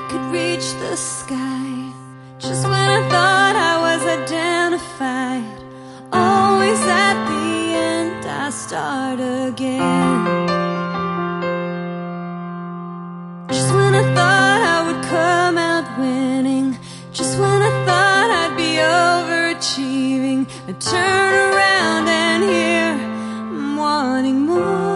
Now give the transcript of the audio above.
could reach the sky. Just when I thought I was identified, always at the end I start again. Just when I thought I would come out winning, just when I thought I'd be overachieving, I turn around and here I'm wanting more.